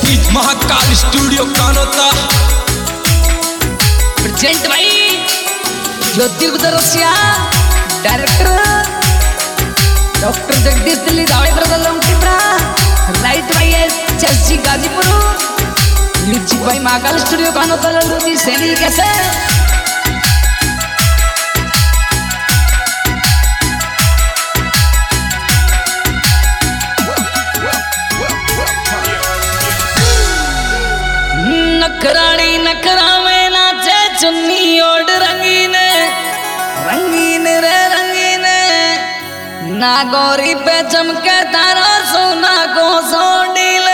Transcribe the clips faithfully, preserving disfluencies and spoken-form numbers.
बीच Mahakal studio Kanota present भाई Jyoti Gudarsiya director doctor Jagdish Delhi दावे प्रदलम टिप्रा राइट भाई है चर्ची गाजीपुर म्यूजिक भाई महाकाल स्टूडियो कानोता लल्लू जी सैनी कैसे नखरानी नखरा में नाचे चुन्नी ओढ़ रंगीन रंगीन रे रंगीन ना गौरी पे चमके तारा सोना को सोडील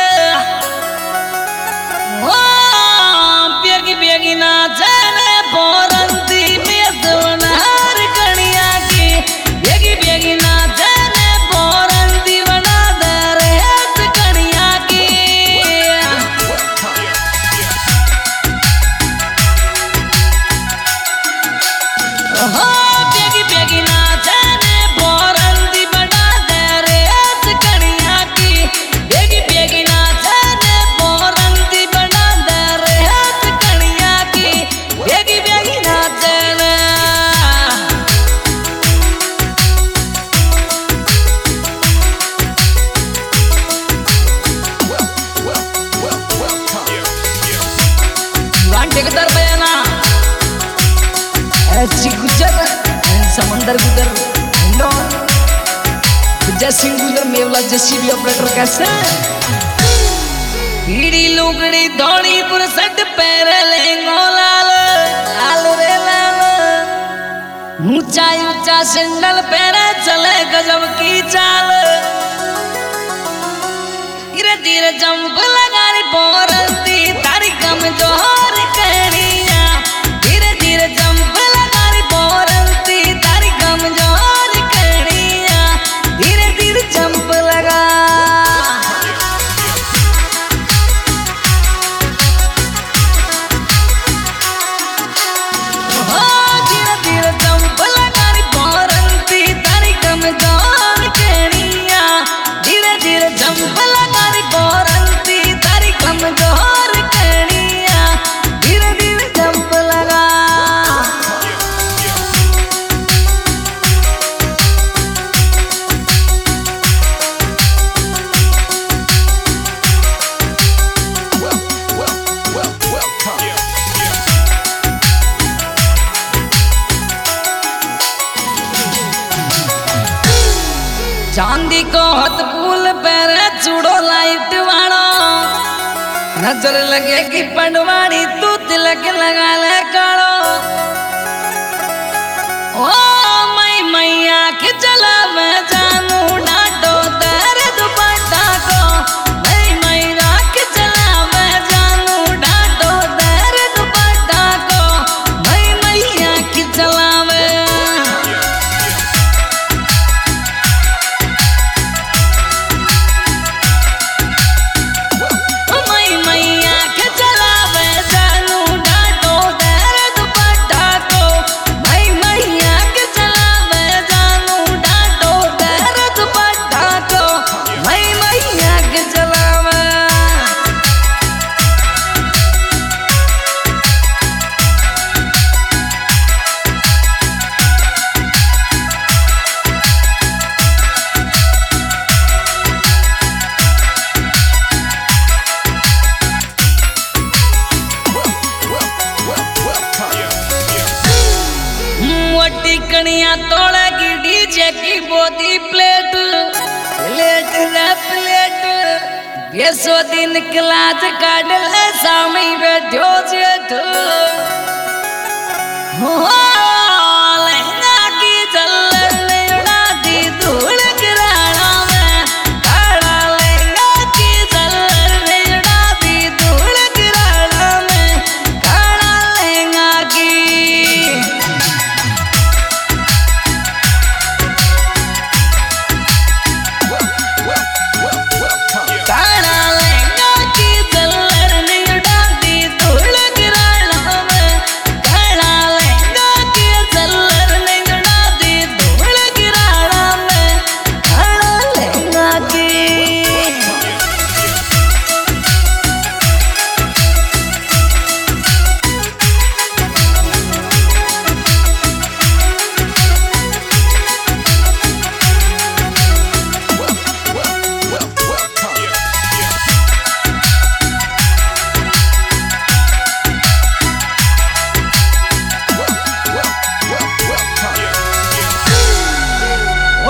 ओ बेगी बेगी नाचे ने पोरंती में सोनार कणिया की बेगी बेगी नाचे ने पोरंती बना दे रे कणिया की हो बेगी बेगी नाचे ने पोरंती बना दे रे कणिया की बेगी बेगी नाचे ने पोरंती बना दे रे कणिया की बेगी बेगी नाचे ने वांटे कदर बयाना ऐसी गुजर समंदर गुजर नो गुजर सिंह गुजर मेवला जेसीबी ऑपरेटर कैसे पीड़ी लुगड़ी धोड़ी पुरसट पैर लेंगो लाल लाल रे लाल ऊंचा ऊंचा सैंडल पैरे चले गजब की चाल धीरे धीरे जंप लगारी पोरंती तारी कमजोर करिया धीरे धीरे जंप लगारी पोरंती तारी कमजोर करिया धीरे धीरे जंप लगा हो धीरे धीरे जंप लगारी पोरंती तारी कमजोर करिया धीरे धीरे जंप लगारी पोरंती तारी कमजोर करिया धीरे धीरे जंप लगा चांदी को हथ फूल पैर चूड़ो लाइट वाणो नजर लगे कि पनवाड़ी तू तिलक लगा ले काड़ो ओ मई मैया के चला मैं जानू डांटो तेरे दुपट्टा को मई मैया के चला मैं जानू डांटो तेरे दुपट्टा को मई मैया के चला मैं मई मैया के चलावे जानू डांटो तेरे दुपट्टा को मई मैया के चलावे जानू डांटो तेरे दुपट्टा को मई मैया के चलावे मोटी कणिया तोड़ा की डीजे की बोती प्लेट प्लेट रे प्लेट बेसो दिन क्लास काट ले सामी बैठो जेठ हो लहंगा की झल्लर ने उड़ा दी धूल गिराना में काला लहंगा की झल्लर ने उड़ा दी धूल गिराना में काला लहंगा की काला लहंगा की झल्लर ने उड़ा दी धूल गिराना में काला लहंगा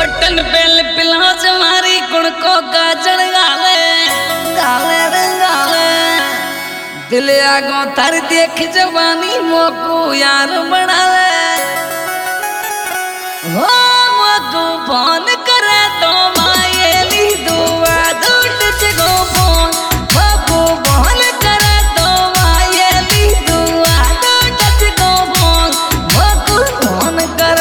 बटन बेल पिलाज मारी कुण को गाजर गाले गाले रे गाले दिल आगो तार देख जवानी मोको यार बना ले हो मोको फोन करे तो मायेली दुआ दूट जगो फोन मोको फोन करे तो मायेली दुआ दूट जगो फोन मोको फोन करे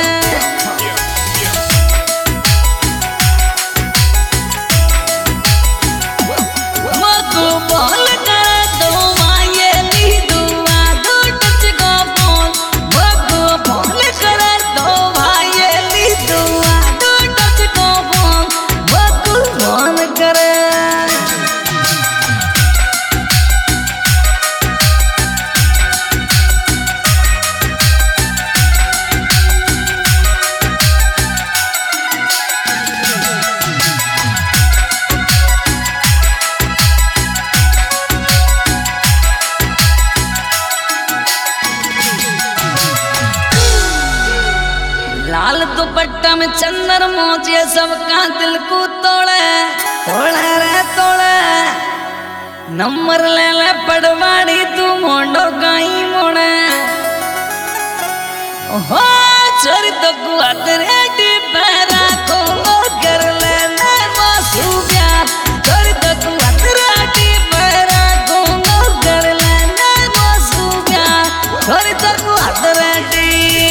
लाल दुपट्टा में चंदन मोजे सबका दिल को तोड़े तोड़े रे तोड़े नंबर ले ले पड़वाड़ी तू मोंडो गाई मोड़े ओहो चोरी तो गुआत रेडी पैरा को कर ले ने वासु प्यार चोरी तो गुआत रेडी पैरा को कर ले ने वासु प्यार चोरी तो गुआत रेडी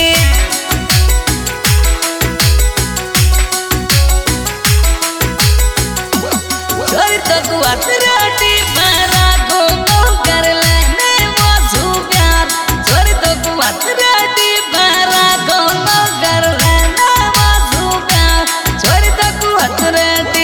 अतराटी पैरा गोंगो कर लेने वासु प्यार छोरी तो तू अतराटी पैरा गोंगो कर लेने वासु प्यार छोरी तो तू अतराटी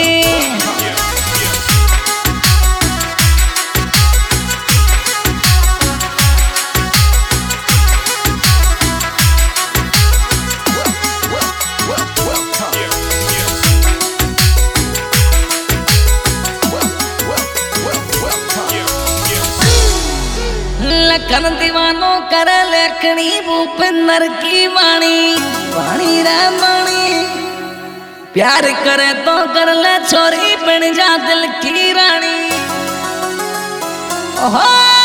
लखन दीवानो कर लेखनी भूपिंदर की वाणी वाणी रे वाणी प्यार करे तो कर ले छोरी बन जा दिल की रानी ओहो